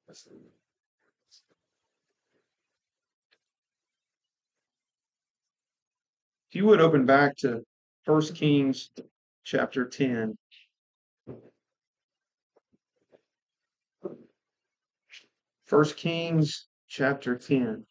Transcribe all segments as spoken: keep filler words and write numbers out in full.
If you would open back to First Kings chapter ten. First Kings chapter ten.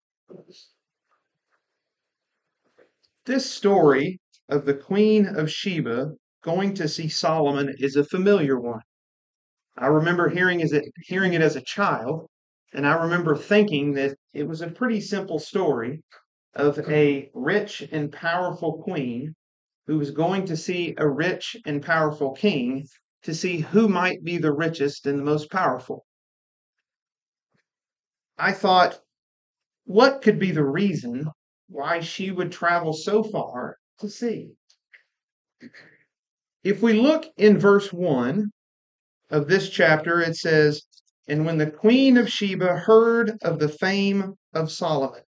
This story of the Queen of Sheba going to see Solomon is a familiar one. I remember hearing it, hearing it as a child, and I remember thinking that it was a pretty simple story of a rich and powerful queen who was going to see a rich and powerful king to see who might be the richest and the most powerful. I thought, what could be the reason why she would travel so far to see? If we look in verse one of this chapter, it says, "And when the queen of Sheba heard of the fame of Solomon."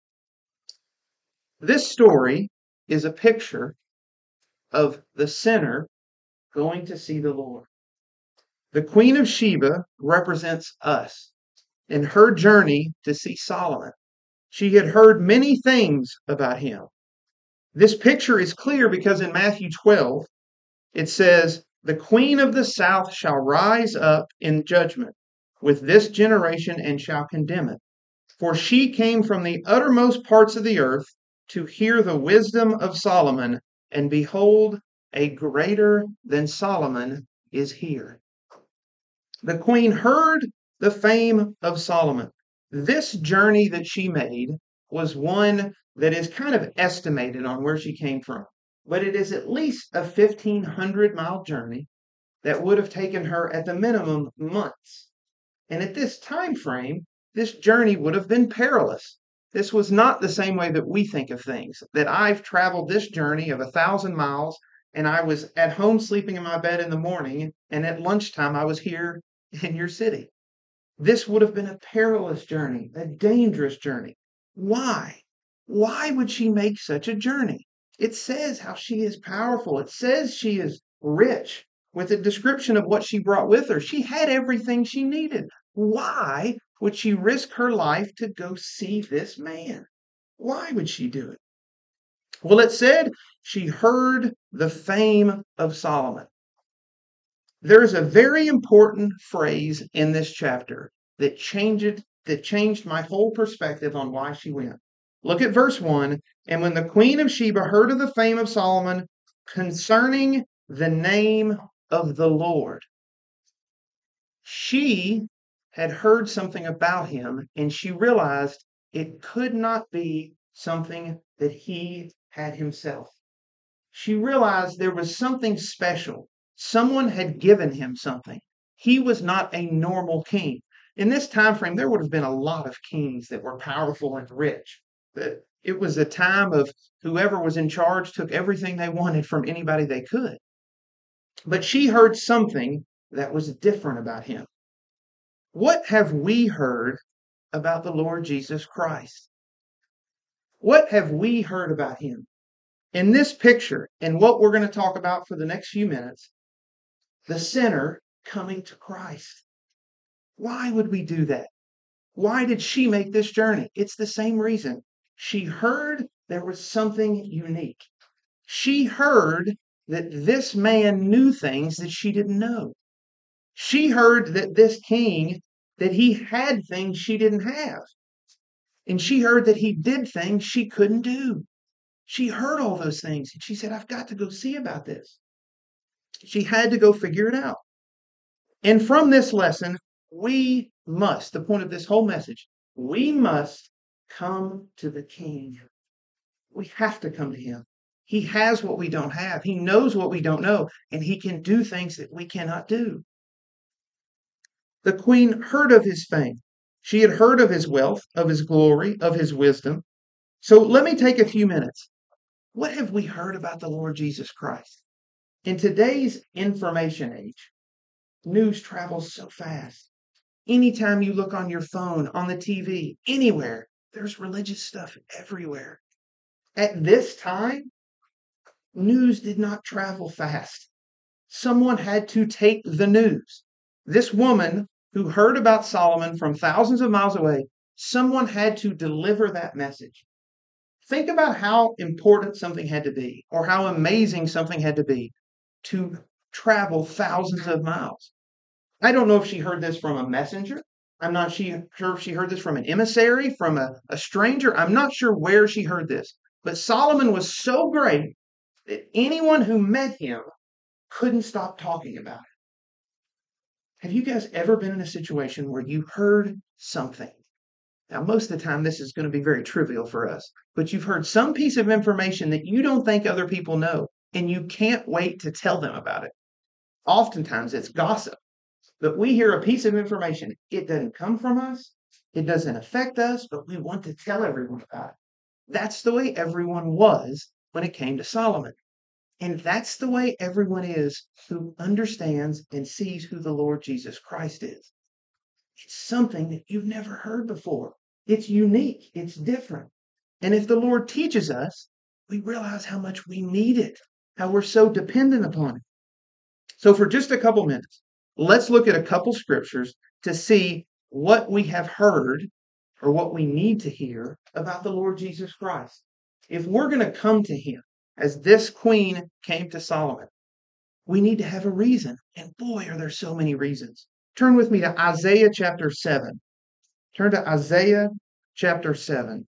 This story is a picture of the sinner going to see the Lord. The Queen of Sheba represents us in her journey to see Solomon. She had heard many things about him. This picture is clear because in Matthew twelve, it says, "The queen of the south shall rise up in judgment with this generation and shall condemn it. For she came from the uttermost parts of the earth to hear the wisdom of Solomon, and behold, a greater than Solomon is here." The queen heard the fame of Solomon. This journey that she made was one that is kind of estimated on where she came from, but it is at least a fifteen hundred mile journey that would have taken her at the minimum months. And at this time frame, this journey would have been perilous. This was not the same way that we think of things, that I've traveled this journey of a thousand miles and I was at home sleeping in my bed in the morning, and at lunchtime I was here in your city. This would have been a perilous journey, a dangerous journey. Why? Why would she make such a journey? It says how she is powerful. It says she is rich with a description of what she brought with her. She had everything she needed. Why would she risk her life to go see this man? Why would she do it? Well, it said she heard the fame of Solomon. There is a very important phrase in this chapter that changed that changed my whole perspective on why she went. Look at verse one. "And when the queen of Sheba heard of the fame of Solomon concerning the name of the Lord," she had heard something about him, and she realized it could not be something that he had himself. She realized there was something special. Someone had given him something. He was not a normal king. In this time frame, there would have been a lot of kings that were powerful and rich. It was a time of whoever was in charge took everything they wanted from anybody they could. But she heard something that was different about him. What have we heard about the Lord Jesus Christ? What have we heard about him? In this picture, and what we're going to talk about for the next few minutes, the sinner coming to Christ. Why would we do that? Why did she make this journey? It's the same reason. She heard there was something unique. She heard that this man knew things that she didn't know. She heard that this king, that he had things she didn't have. And she heard that he did things she couldn't do. She heard all those things, and she said, "I've got to go see about this." She had to go figure it out. And from this lesson, we must, the point of this whole message, we must come to the King. We have to come to him. He has what we don't have. He knows what we don't know, and he can do things that we cannot do. The queen heard of his fame. She had heard of his wealth, of his glory, of his wisdom. So let me take a few minutes. What have we heard about the Lord Jesus Christ? In today's information age, news travels so fast. Anytime you look on your phone, on the T V, anywhere, there's religious stuff everywhere. At this time, news did not travel fast. Someone had to take the news. This woman who heard about Solomon from thousands of miles away, someone had to deliver that message. Think about how important something had to be, or how amazing something had to be to travel thousands of miles. I don't know if she heard this from a messenger. I'm not sure if she heard this from an emissary, from a, a stranger. I'm not sure where she heard this. But Solomon was so great that anyone who met him couldn't stop talking about it. Have you guys ever been in a situation where you heard something? Now, most of the time, this is going to be very trivial for us, but you've heard some piece of information that you don't think other people know, and you can't wait to tell them about it. Oftentimes, it's gossip, but we hear a piece of information. It doesn't come from us, it doesn't affect us, but we want to tell everyone about it. That's the way everyone was when it came to Solomon. And that's the way everyone is who understands and sees who the Lord Jesus Christ is. It's something that you've never heard before. It's unique. It's different. And if the Lord teaches us, we realize how much we need it, how we're so dependent upon it. So for just a couple minutes, let's look at a couple scriptures to see what we have heard or what we need to hear about the Lord Jesus Christ. If we're going to come to him as this queen came to Solomon, we need to have a reason. And boy, are there so many reasons. Turn with me to Isaiah chapter seven. Turn to Isaiah chapter seven.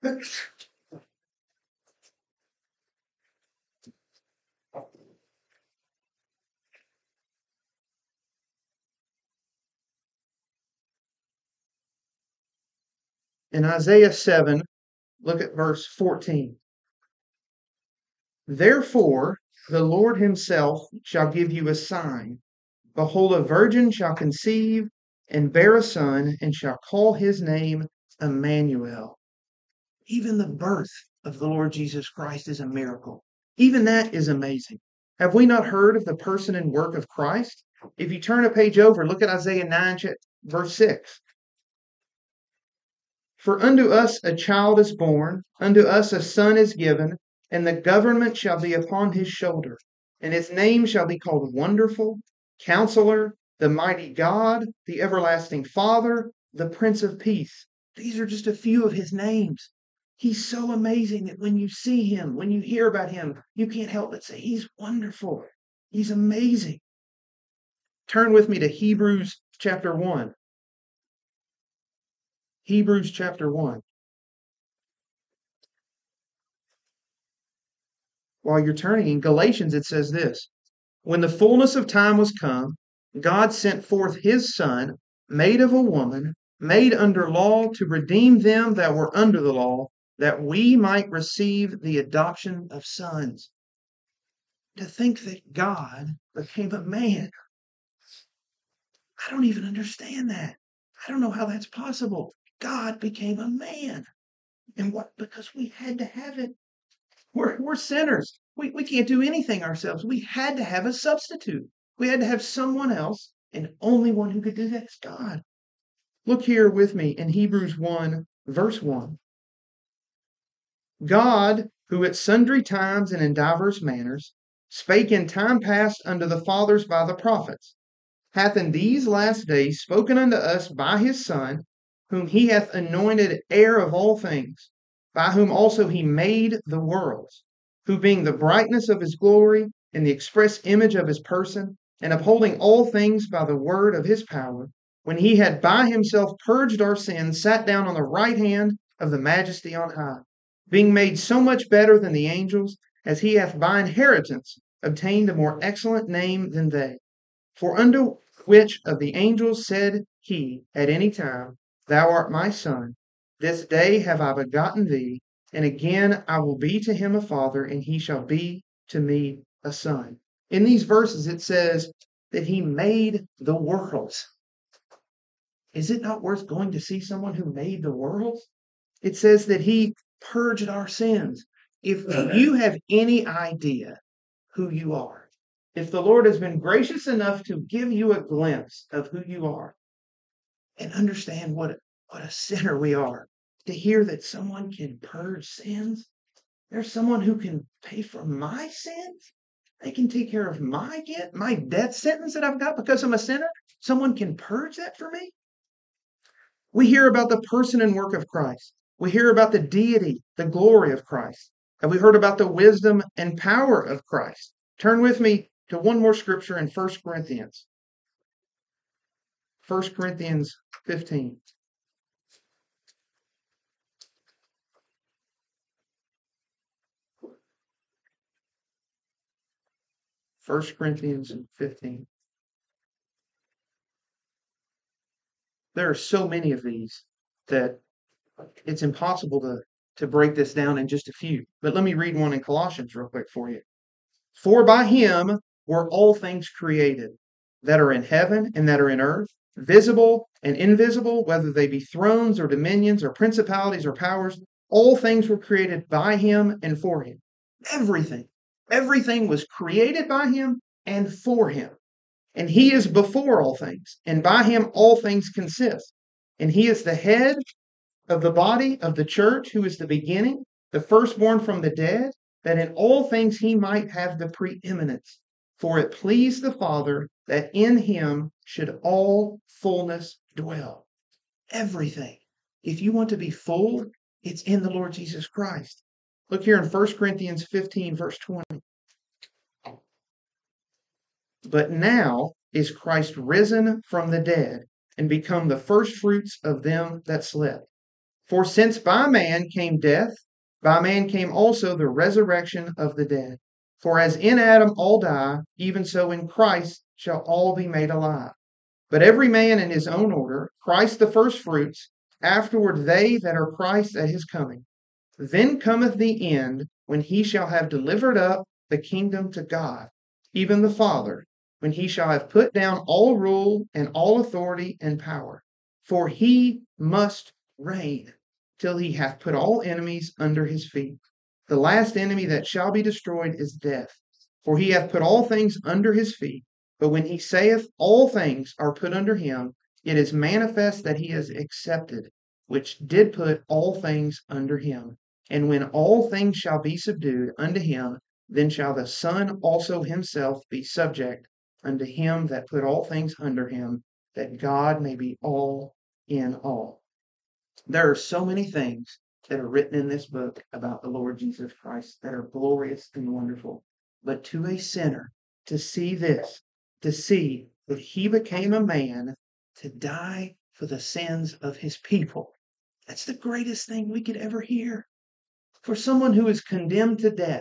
In Isaiah seven, look at verse fourteen. Therefore, the Lord himself shall give you a sign. Behold, a virgin shall conceive and bear a son, and shall call his name Emmanuel. Even the birth of the Lord Jesus Christ is a miracle. Even that is amazing. Have we not heard of the person and work of Christ? If you turn a page over, look at Isaiah nine, verse six. For unto us a child is born, unto us a son is given, and the government shall be upon his shoulder. And his name shall be called Wonderful, Counselor, the Mighty God, the Everlasting Father, the Prince of Peace. These are just a few of his names. He's so amazing that when you see him, when you hear about him, you can't help but say, he's wonderful. He's amazing. Turn with me to Hebrews chapter one. Hebrews chapter one. While you're turning, in Galatians it says this: when the fullness of time was come, God sent forth his Son, made of a woman, made under law, to redeem them that were under the law, that we might receive the adoption of sons. To think that God became a man. I don't even understand that. I don't know how that's possible. God became a man. And what? Because we had to have it. We're, we're sinners. We, we can't do anything ourselves. We had to have a substitute. We had to have someone else, and only one who could do that is God. Look here with me in Hebrews one, verse one. God, who at sundry times and in divers manners spake in time past unto the fathers by the prophets, hath in these last days spoken unto us by his Son, whom he hath anointed heir of all things, by whom also he made the worlds, who being the brightness of his glory and the express image of his person, and upholding all things by the word of his power, when he had by himself purged our sins, sat down on the right hand of the majesty on high, being made so much better than the angels, as he hath by inheritance obtained a more excellent name than they. For unto which of the angels said he at any time, Thou art my son, this day have I begotten thee, and again I will be to him a father, and he shall be to me a son. In these verses it says that he made the worlds. Is it not worth going to see someone who made the worlds? It says that he purged our sins. If you have any idea who you are, if the Lord has been gracious enough to give you a glimpse of who you are and understand what, what a sinner we are, to hear that someone can purge sins, there's someone who can pay for my sins. They can take care of my get my death sentence that I've got because I'm a sinner. Someone can purge that for me. We hear about the person and work of Christ. We hear about the deity, the glory of Christ. Have we heard about the wisdom and power of Christ? Turn with me to one more scripture in First Corinthians. First Corinthians fifteen. First Corinthians fifteen. There are so many of these that it's impossible to, to break this down in just a few. But let me read one in Colossians real quick for you. For by him were all things created, that are in heaven and that are in earth, visible and invisible, whether they be thrones or dominions or principalities or powers. All things were created by him and for him. Everything, everything was created by him and for him. And he is before all things, and by him all things consist. And he is the head of the body of the church, who is the beginning, the firstborn from the dead, that in all things he might have the preeminence. For it pleased the Father that in him should all fullness dwell. Everything. If you want to be full, it's in the Lord Jesus Christ. Look here in First Corinthians fifteen, verse twenty. But now is Christ risen from the dead and become the firstfruits of them that slept. For since by man came death, by man came also the resurrection of the dead. For as in Adam all die, even so in Christ shall all be made alive. But every man in his own order, Christ the firstfruits, afterward they that are Christ at his coming. Then cometh the end, when he shall have delivered up the kingdom to God, even the Father, when he shall have put down all rule and all authority and power. For he must reign till he hath put all enemies under his feet. The last enemy that shall be destroyed is death. For he hath put all things under his feet. But when he saith all things are put under him, it is manifest that he is accepted, which did put all things under him. And when all things shall be subdued unto him, then shall the Son also himself be subject unto him that put all things under him, that God may be all in all. There are so many things that are written in this book about the Lord Jesus Christ that are glorious and wonderful. But to a sinner, to see this, to see that he became a man to die for the sins of his people, that's the greatest thing we could ever hear. For someone who is condemned to death,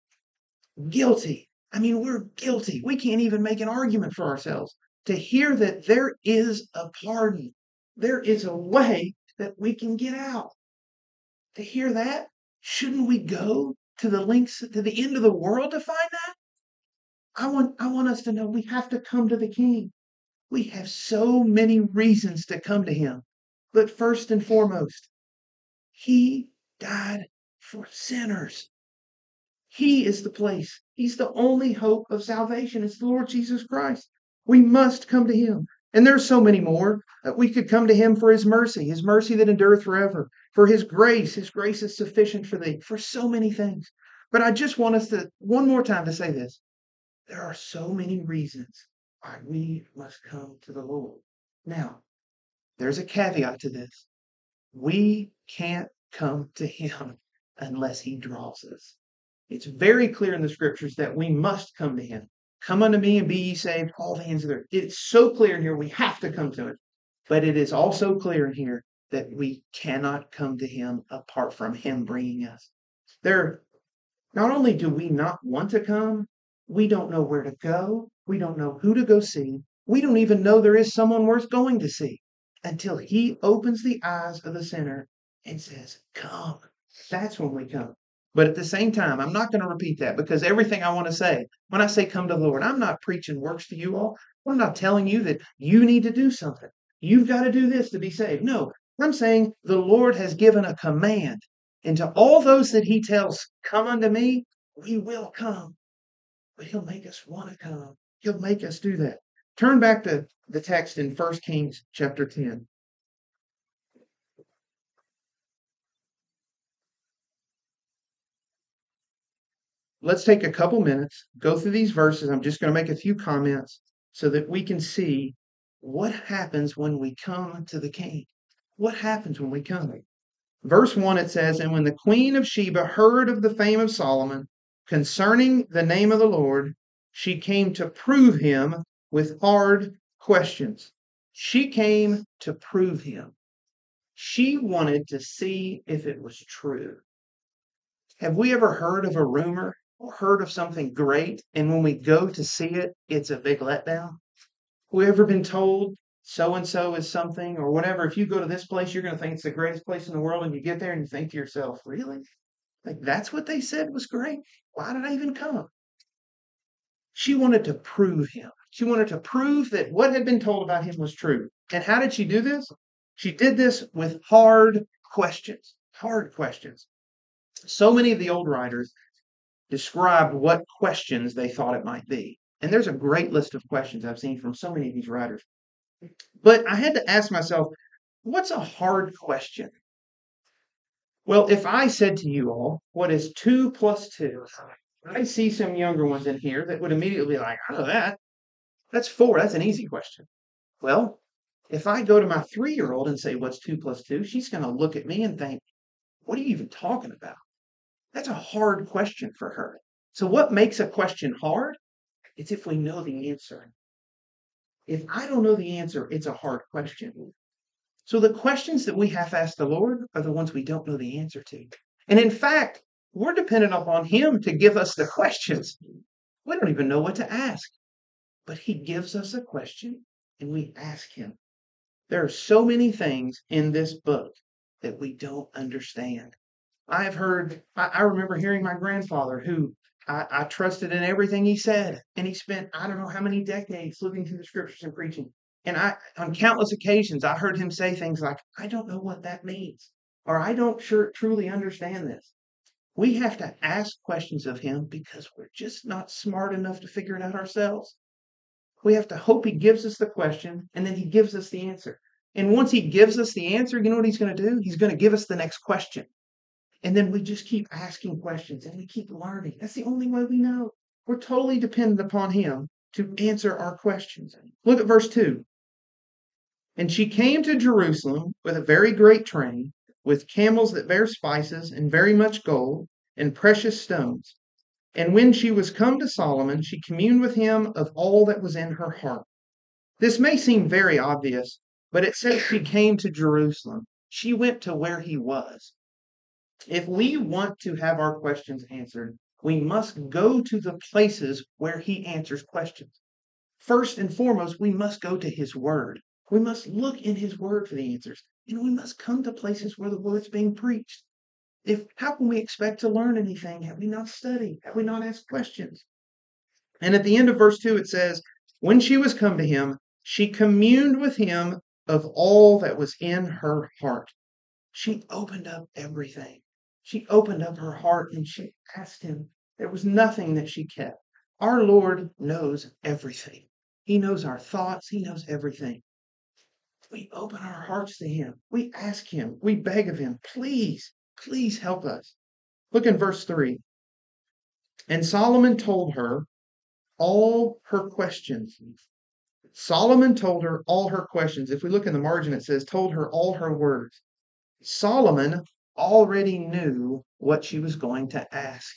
guilty. I mean, we're guilty. We can't even make an argument for ourselves. To hear that there is a pardon, there is a way that we can get out. To hear that, shouldn't we go to the links to the end of the world to find that? I want I want us to know we have to come to the King. We have so many reasons to come to him. But first and foremost, he died for sinners. He is the place. He's the only hope of salvation. It's the Lord Jesus Christ. We must come to him. And there's so many more. Uh, we could come to him for his mercy, his mercy that endureth forever, for his grace. His grace is sufficient for thee, for so many things. But I just want us to, one more time, to say this. There are so many reasons why we must come to the Lord. Now, there's a caveat to this. We can't come to him unless he draws us. It's very clear in the scriptures that we must come to him. Come unto me and be ye saved, all the ends of the earth. It's so clear in here we have to come to it. But it is also clear in here that we cannot come to him apart from him bringing us. There, not only do we not want to come, we don't know where to go. We don't know who to go see. We don't even know there is someone worth going to see until he opens the eyes of the sinner and says, come. That's when we come. But at the same time, I'm not going to repeat that because everything I want to say, when I say come to the Lord, I'm not preaching works to you all. I'm not telling you that you need to do something. You've got to do this to be saved. No, I'm saying the Lord has given a command. And to all those that he tells, come unto me, we will come. But he'll make us want to come. He'll make us do that. Turn back to the text in First Kings chapter ten. let's take a couple minutes, go through these verses. I'm just going to make a few comments so that we can see what happens when we come to the king. What happens when we come? Verse one, it says, "And when the queen of Sheba heard of the fame of Solomon concerning the name of the Lord, she came to prove him with hard questions." She came to prove him. She wanted to see if it was true. Have we ever heard of a rumor or heard of something great, and when we go to see it, it's a big letdown? Have we ever been told so and so is something or whatever? If you go to this place, you're going to think it's the greatest place in the world, and you get there and you think to yourself, really? Like, that's what they said was great? Why did I even come? She wanted to prove him. She wanted to prove that what had been told about him was true. And how did she do this? She did this with hard questions. Hard questions. So many of the old writers described what questions they thought it might be. And there's a great list of questions I've seen from so many of these writers. But I had to ask myself, what's a hard question? Well, if I said to you all, what is two plus two? I see some younger ones in here that would immediately be like, I know that. That's four. That's an easy question. Well, if I go to my three-year-old and say, what's two plus two? She's going to look at me and think, what are you even talking about? That's a hard question for her. So what makes a question hard? It's if we know the answer. If I don't know the answer, it's a hard question. So the questions that we have to ask the Lord are the ones we don't know the answer to. And in fact, we're dependent upon Him to give us the questions. We don't even know what to ask. But He gives us a question and we ask Him. There are so many things in this book that we don't understand. I've heard, I, I remember hearing my grandfather who I, I trusted in everything he said. And he spent, I don't know how many decades looking through the scriptures and preaching. And I, on countless occasions, I heard him say things like, I don't know what that means. Or I don't sure truly understand this. We have to ask questions of him because we're just not smart enough to figure it out ourselves. We have to hope he gives us the question and then he gives us the answer. And once he gives us the answer, you know what he's going to do? He's going to give us the next question. And then we just keep asking questions and we keep learning. That's the only way we know. We're totally dependent upon him to answer our questions. Look at verse two. And she came to Jerusalem with a very great train, with camels that bear spices, and very much gold, and precious stones. And when she was come to Solomon, she communed with him of all that was in her heart. This may seem very obvious, but it says she came to Jerusalem. She went to where he was. If we want to have our questions answered, we must go to the places where he answers questions. First and foremost, we must go to his word. We must look in his word for the answers. And we must come to places where the word's being preached. If how can we expect to learn anything? Have we not studied? Have we not asked questions? And at the end of verse two, it says, when she was come to him, she communed with him of all that was in her heart. She opened up everything. She opened up her heart and she asked him. There was nothing that she kept. Our Lord knows everything. He knows our thoughts. He knows everything. We open our hearts to him. We ask him. We beg of him, please, please help us. Look in verse three. And Solomon told her all her questions. Solomon told her all her questions. If we look in the margin, it says, told her all her words. Solomon already knew what she was going to ask.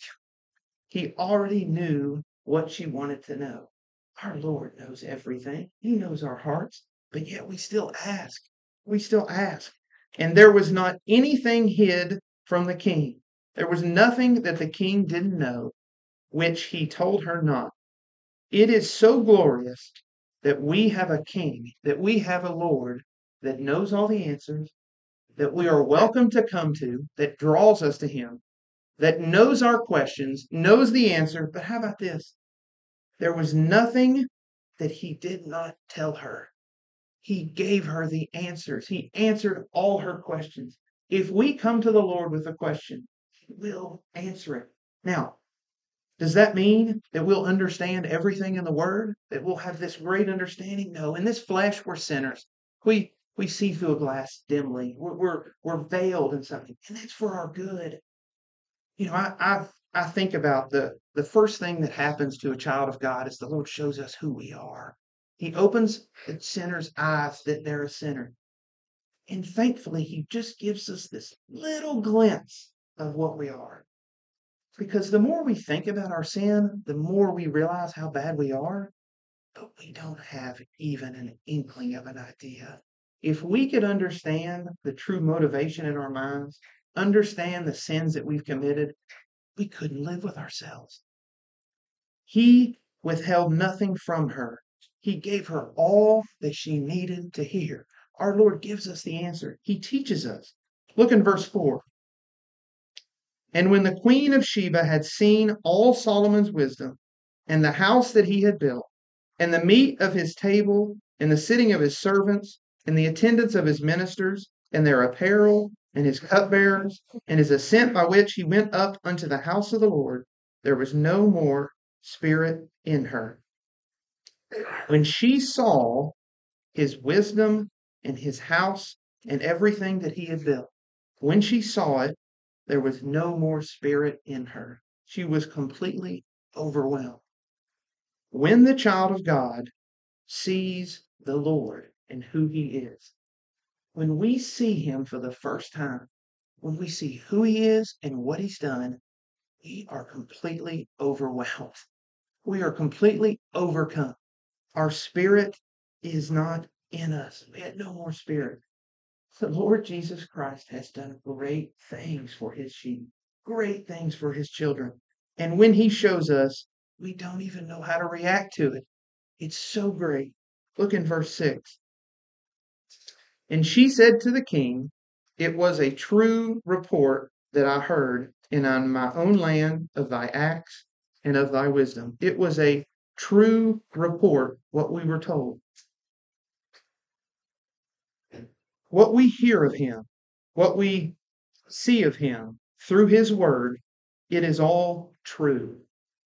He already knew what she wanted to know. Our Lord knows everything. He knows our hearts, but yet we still ask. We still ask. And there was not anything hid from the king. There was nothing that the king didn't know, which he told her not. It is so glorious that we have a king, that we have a Lord that knows all the answers, that we are welcome to come to, that draws us to him, that knows our questions, knows the answer. But how about this? There was nothing that he did not tell her. He gave her the answers. He answered all her questions. If we come to the Lord with a question, he will answer it. Now, does that mean that we'll understand everything in the Word? That we'll have this great understanding? No. In this flesh, we're sinners. We we see through a glass dimly. We're we're, we're veiled in something, and that's for our good. You know, I, I've I think about the, the first thing that happens to a child of God is the Lord shows us who we are. He opens the sinner's eyes that they're a sinner. And thankfully, he just gives us this little glimpse of what we are. Because the more we think about our sin, the more we realize how bad we are, but we don't have even an inkling of an idea. If we could understand the true motivation in our minds, understand the sins that we've committed, we couldn't live with ourselves. He withheld nothing from her. He gave her all that she needed to hear. Our Lord gives us the answer. He teaches us. Look in verse four. And when the queen of Sheba had seen all Solomon's wisdom, and the house that he had built, and the meat of his table, and the sitting of his servants, and the attendance of his ministers, and their apparel, and his cupbearers, and his ascent by which he went up unto the house of the Lord, there was no more spirit in her. When she saw his wisdom and his house and everything that he had built, when she saw it, there was no more spirit in her. She was completely overwhelmed. When the child of God sees the Lord and who he is, when we see him for the first time, when we see who he is and what he's done, we are completely overwhelmed. We are completely overcome. Our spirit is not in us. We had no more spirit. The Lord Jesus Christ has done great things for his sheep, great things for his children. And when he shows us, we don't even know how to react to it. It's so great. Look in verse six. And she said to the king, it was a true report that I heard in on my own land of thy acts and of thy wisdom. It was a true report, what we were told. What we hear of him, what we see of him through his word, it is all true.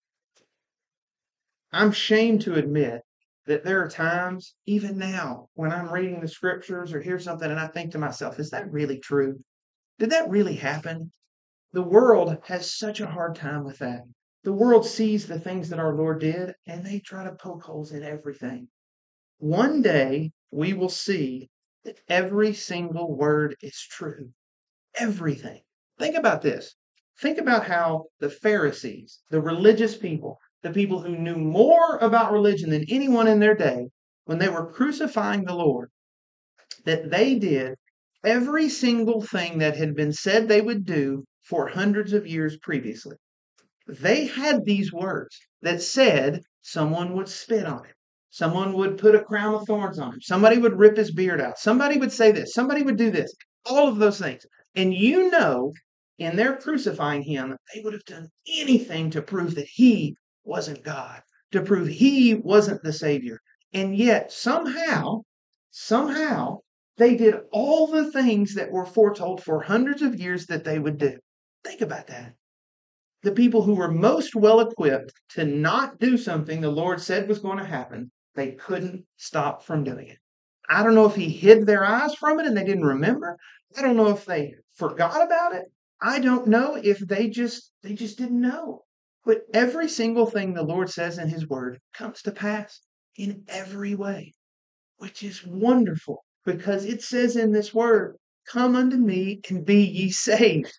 I'm ashamed to admit that there are times, even now, when I'm reading the scriptures or hear something and I think to myself, is that really true? Did that really happen? The world has such a hard time with that. The world sees the things that our Lord did and they try to poke holes in everything. One day we will see that every single word is true. Everything. Think about this. Think about how the Pharisees, the religious people, the people who knew more about religion than anyone in their day, when they were crucifying the Lord, that they did every single thing that had been said they would do for hundreds of years previously. They had these words that said someone would spit on him. Someone would put a crown of thorns on him. Somebody would rip his beard out. Somebody would say this. Somebody would do this. All of those things. And you know, in their crucifying him, they would have done anything to prove that he wasn't God, to prove he wasn't the Savior. And yet, somehow, somehow, they did all the things that were foretold for hundreds of years that they would do. Think about that. The people who were most well equipped to not do something the Lord said was going to happen, they couldn't stop from doing it. I don't know if he hid their eyes from it and they didn't remember. I don't know if they forgot about it. I don't know if they just they just didn't know. But every single thing the Lord says in his word comes to pass in every way, which is wonderful because it says in this word, come unto me and be ye saved.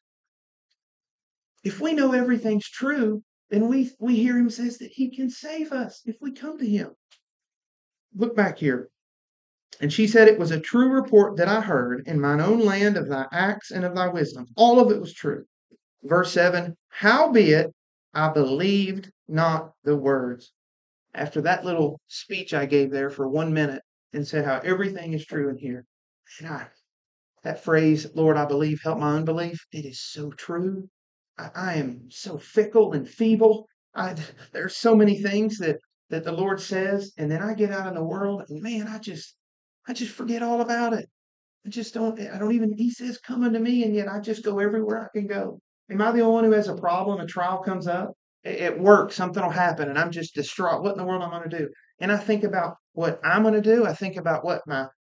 If we know everything's true, then we, we hear him says that he can save us if we come to him. Look back here. And she said, it was a true report that I heard in mine own land of thy acts and of thy wisdom. All of it was true. Verse seven, howbeit I believed not the words. After that little speech I gave there for one minute and said how everything is true in here. And I, that phrase, Lord, I believe, help my unbelief, it is so true. I, I am so fickle and feeble. I, there's so many things that, that the Lord says, and then I get out in the world, and man, I just, I just forget all about it. I just don't, I don't even, he says, come unto me, and yet I just go everywhere I can go. Am I the only one who has a problem? A trial comes up at work, something will happen, and I'm just distraught. What in the world am I going to do? And I think about what I'm going to do. I think about what my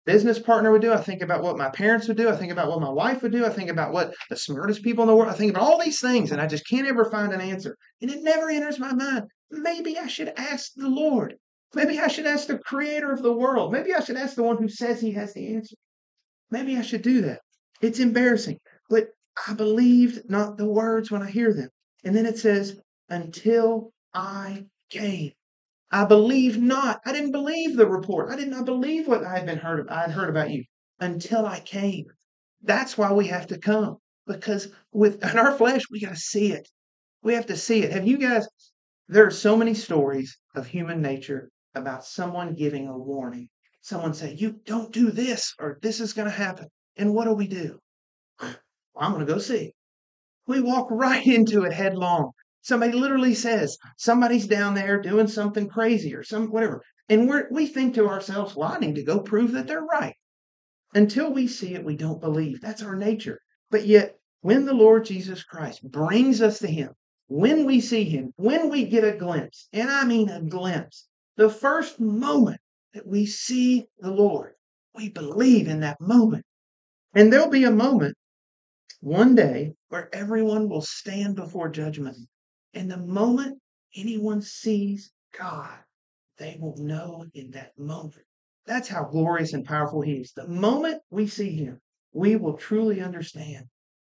business partner would do. I think about what my parents would do. I think about what my wife would do. I think about what the smartest people in the world. I think about all these things, and I just can't ever find an answer. And it never enters my mind. Maybe I should ask the Lord. Maybe I should ask the creator of the world. Maybe I should ask the one who says he has the answer. Maybe I should do that. It's embarrassing, but I believed not the words when I hear them. And then it says, until I came. I believed not. I didn't believe the report. I did not believe what I had been heard. I had heard about you until I came. That's why we have to come, because with in our flesh we got to see it. We have to see it. Have you guys? There are so many stories of human nature about someone giving a warning. Someone say, "You don't do this, or this is going to happen." And what do we do? Well, I'm going to go see. We walk right into it headlong. Somebody literally says somebody's down there doing something crazy or some whatever. And we're, we think to ourselves, well, I need to go prove that they're right. Until we see it, we don't believe. That's our nature. But yet, when the Lord Jesus Christ brings us to him, when we see him, when we get a glimpse, and I mean a glimpse, the first moment that we see the Lord, we believe in that moment. And there'll be a moment one day where everyone will stand before judgment. And the moment anyone sees God, they will know in that moment. That's how glorious and powerful he is. The moment we see him, we will truly understand,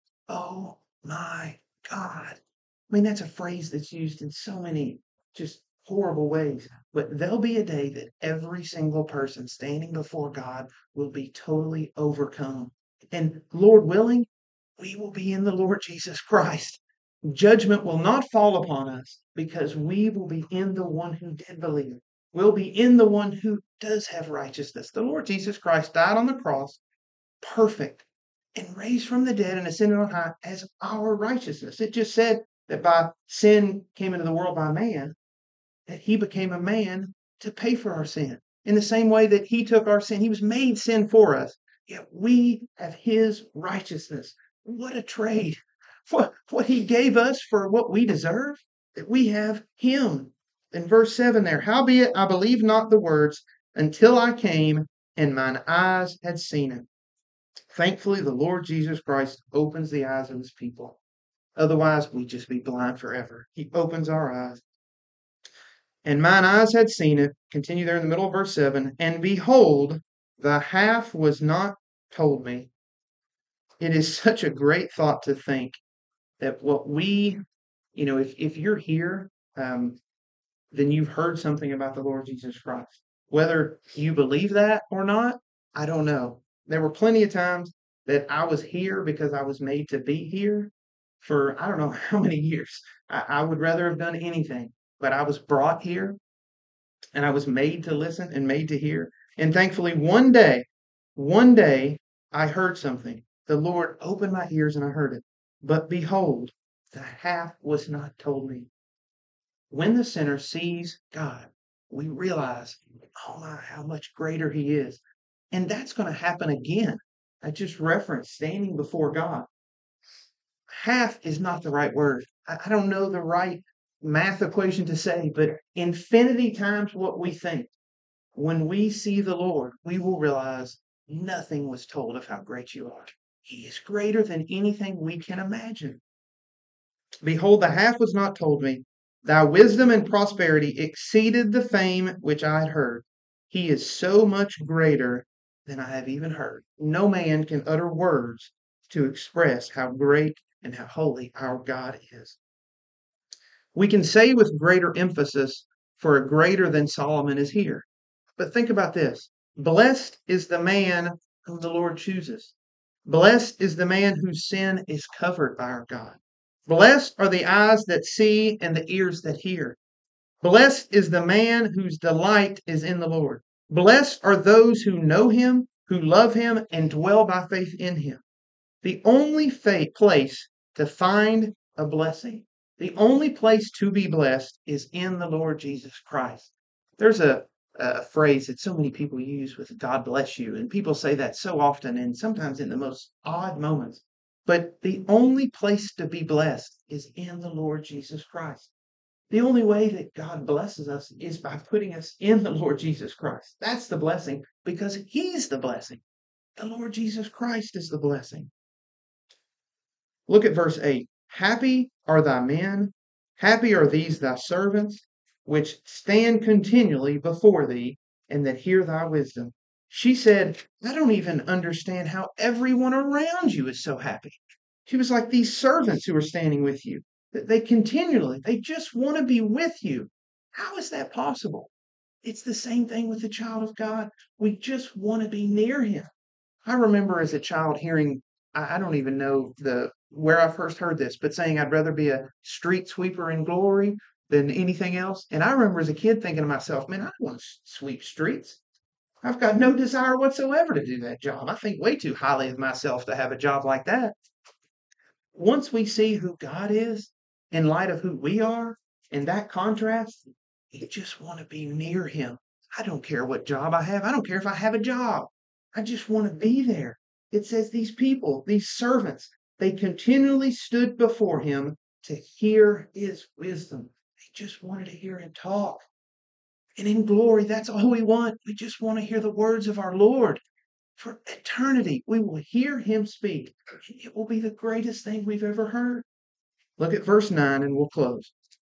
oh my God. I mean, that's a phrase that's used in so many just horrible ways. But there'll be a day that every single person standing before God will be totally overcome. And Lord willing, we will be in the Lord Jesus Christ. Judgment will not fall upon us because we will be in the one who did believe. We'll be in the one who does have righteousness. The Lord Jesus Christ died on the cross, perfect, and raised from the dead and ascended on high as our righteousness. It just said that by sin came into the world by man, that he became a man to pay for our sin. In the same way that he took our sin, he was made sin for us. Yet we have his righteousness. What a trade. What, what he gave us for what we deserve, that we have him. In verse seven there, howbeit I believe not the words until I came and mine eyes had seen it. Thankfully, the Lord Jesus Christ opens the eyes of his people. Otherwise, we'd just be blind forever. He opens our eyes. And mine eyes had seen it. Continue there in the middle of verse seven. And behold, the half was not told me. It is such a great thought to think that what we, you know, if, if you're here, um, then you've heard something about the Lord Jesus Christ. Whether you believe that or not, I don't know. There were plenty of times that I was here because I was made to be here for I don't know how many years. I, I would rather have done anything, but I was brought here and I was made to listen and made to hear. And thankfully, one day, one day, I heard something. The Lord opened my ears and I heard it. But behold, the half was not told me. When the sinner sees God, we realize, oh my, how much greater he is. And that's going to happen again. I just referenced standing before God. Half is not the right word. I, I don't know the right math equation to say, but infinity times what we think. When we see the Lord, we will realize nothing was told of how great you are. He is greater than anything we can imagine. Behold, the half was not told me. Thy wisdom and prosperity exceeded the fame which I had heard. He is so much greater than I have even heard. No man can utter words to express how great and how holy our God is. We can say with greater emphasis, for a greater than Solomon is here. But think about this. Blessed is the man whom the Lord chooses. Blessed is the man whose sin is covered by our God. Blessed are the eyes that see and the ears that hear. Blessed is the man whose delight is in the Lord. Blessed are those who know him, who love him, and dwell by faith in him. The only faith, place to find a blessing, the only place to be blessed is in the Lord Jesus Christ. There's a, a phrase that so many people use with God bless you, and people say that so often and sometimes in the most odd moments. But the only place to be blessed is in the Lord Jesus Christ. The only way that God blesses us is by putting us in the Lord Jesus Christ. That's the blessing because He's the blessing. The Lord Jesus Christ is the blessing. Look at verse eight. Happy are thy men, happy are these thy servants, which stand continually before thee, and that hear thy wisdom. She said, I don't even understand how everyone around you is so happy. She was like these servants who are standing with you. They continually, they just want to be with you. How is that possible? It's the same thing with the child of God. We just want to be near Him. I remember as a child hearing, I I don't even know the where I first heard this, but saying I'd rather be a street sweeper in glory than anything else. And I remember as a kid thinking to myself, man, I don't want to sweep streets. I've got no desire whatsoever to do that job. I think way too highly of myself to have a job like that. Once we see who God is in light of who we are, and that contrast, you just want to be near Him. I don't care what job I have. I don't care if I have a job. I just want to be there. It says these people, these servants, they continually stood before Him to hear His wisdom. They just wanted to hear Him talk. And in glory, that's all we want. We just want to hear the words of our Lord. For eternity, we will hear Him speak. It will be the greatest thing we've ever heard. Look at verse nine and we'll close.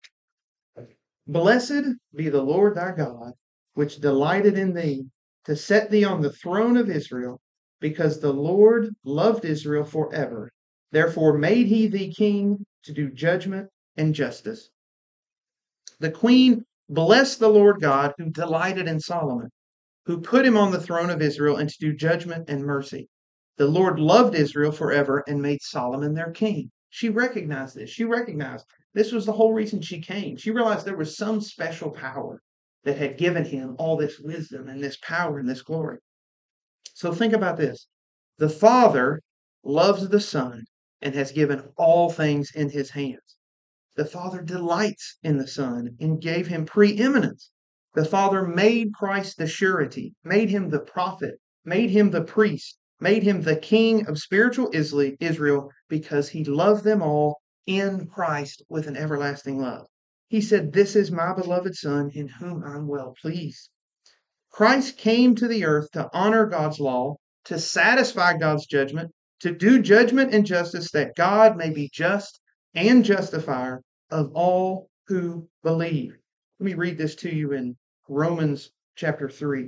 Blessed be the Lord thy God, which delighted in thee, to set thee on the throne of Israel, because the Lord loved Israel forever. Therefore made He thee king to do judgment and justice. The queen blessed the Lord God who delighted in Solomon, who put him on the throne of Israel and to do judgment and mercy. The Lord loved Israel forever and made Solomon their king. She recognized this. She recognized this was the whole reason she came. She realized there was some special power that had given him all this wisdom and this power and this glory. So think about this. The Father loves the Son and has given all things in His hands. The Father delights in the Son and gave Him preeminence. The Father made Christ the surety, made Him the prophet, made Him the priest, made Him the king of spiritual Israel because He loved them all in Christ with an everlasting love. He said, this is my beloved Son in whom I'm well pleased. Christ came to the earth to honor God's law, to satisfy God's judgment, to do judgment and justice that God may be just and justifier of all who believe. Let me read this to you in Romans chapter three.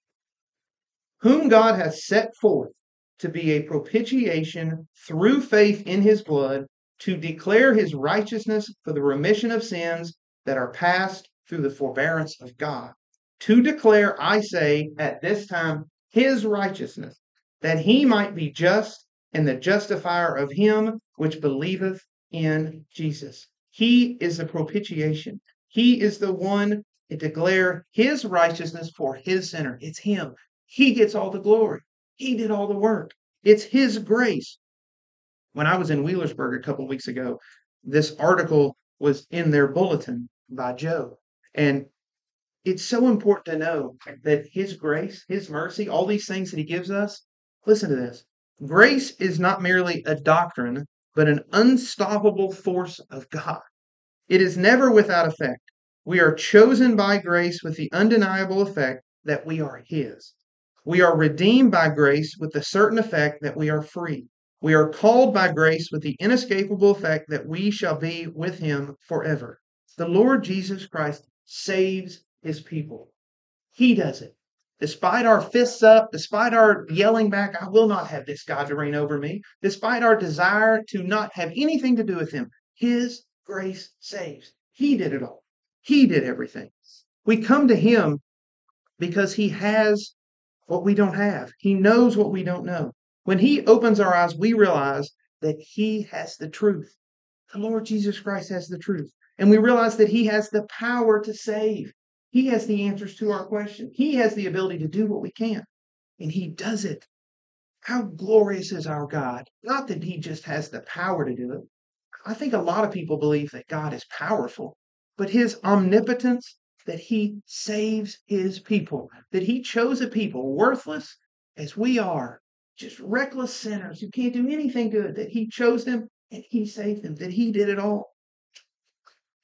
Whom God hath set forth to be a propitiation through faith in His blood, to declare His righteousness for the remission of sins that are past through the forbearance of God. To declare, I say, at this time, His righteousness, that He might be just and the justifier of him which believeth in Jesus. He is the propitiation. He is the one to declare His righteousness for His sinner. It's Him. He gets all the glory. He did all the work. It's His grace. When I was in Wheelersburg a couple of weeks ago, this article was in their bulletin by Joe. And it's so important to know that His grace, His mercy, all these things that He gives us, listen to this. Grace is not merely a doctrine, but an unstoppable force of God. It is never without effect. We are chosen by grace with the undeniable effect that we are His. We are redeemed by grace with the certain effect that we are free. We are called by grace with the inescapable effect that we shall be with Him forever. The Lord Jesus Christ saves His people. He does it. Despite our fists up, despite our yelling back, I will not have this God to reign over me, despite our desire to not have anything to do with Him, His grace saves. He did it all. He did everything. We come to Him because He has what we don't have. He knows what we don't know. When He opens our eyes, we realize that He has the truth. The Lord Jesus Christ has the truth. And we realize that He has the power to save. He has the answers to our question. He has the ability to do what we can't. And He does it. How glorious is our God? Not that He just has the power to do it. I think a lot of people believe that God is powerful, but His omnipotence, that He saves His people, that He chose a people worthless as we are, just reckless sinners who can't do anything good, that He chose them and He saved them, that He did it all.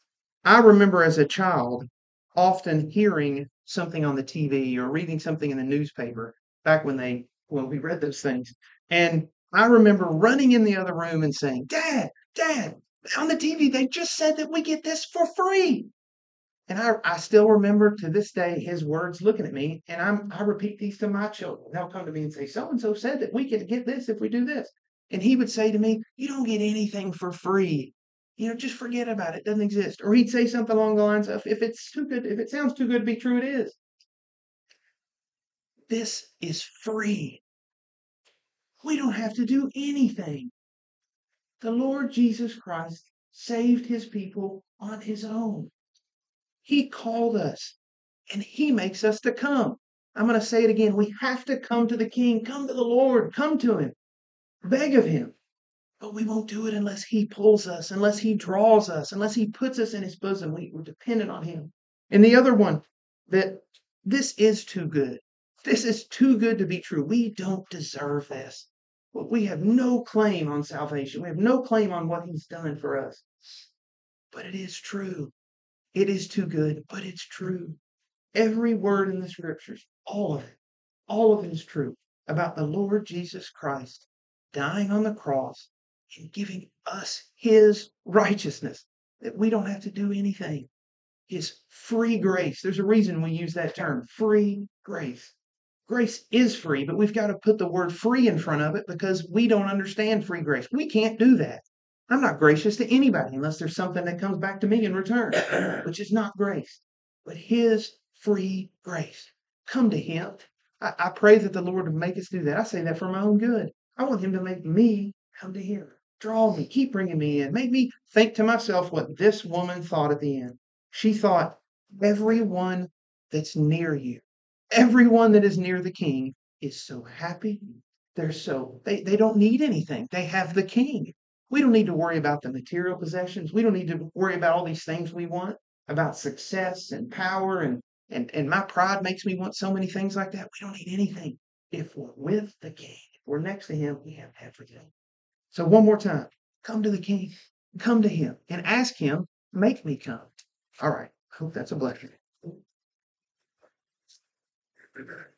I remember as a child often hearing something on the T V or reading something in the newspaper back when they when we read those things. And I remember running in the other room and saying, "Dad, Dad, on the T V, they just said that we get this for free." And I, I still remember to this day his words looking at me, and I'm I repeat these to my children. They'll come to me and say, "So and so said that we could get this if we do this." And he would say to me, "You don't get anything for free. You know, just forget about it. It doesn't exist." Or he'd say something along the lines of, "If it's too good, if it sounds too good to be true, it is." This is free. We don't have to do anything. The Lord Jesus Christ saved his people on his own. He called us and he makes us to come. I'm going to say it again. We have to come to the King, come to the Lord, come to him, beg of him. But we won't do it unless he pulls us, unless he draws us, unless he puts us in his bosom. We, we're dependent on him. And the other one, that this is too good. This is too good to be true. We don't deserve this. We have no claim on salvation. We have no claim on what he's done for us. But it is true. It is too good, but it's true. Every word in the scriptures, all of it, all of it is true about the Lord Jesus Christ dying on the cross and giving us his righteousness, that we don't have to do anything. His free grace. There's a reason we use that term, free grace. Grace is free, but we've got to put the word free in front of it because we don't understand free grace. We can't do that. I'm not gracious to anybody unless there's something that comes back to me in return, which is not grace, but his free grace. Come to him. I, I pray that the Lord would make us do that. I say that for my own good. I want him to make me come to him. Draw me, keep bringing me in. Make me think to myself what this woman thought at the end. She thought, everyone that's near you, everyone that is near the King is so happy. They're so, they, they don't need anything. They have the King. We don't need to worry about the material possessions. We don't need to worry about all these things we want, about success and power. And, and, and my pride makes me want so many things like that. We don't need anything. If we're with the King, if we're next to him, we have everything. So one more time, come to the King, come to him and ask him, make me come. All right. I hope that's a blessing.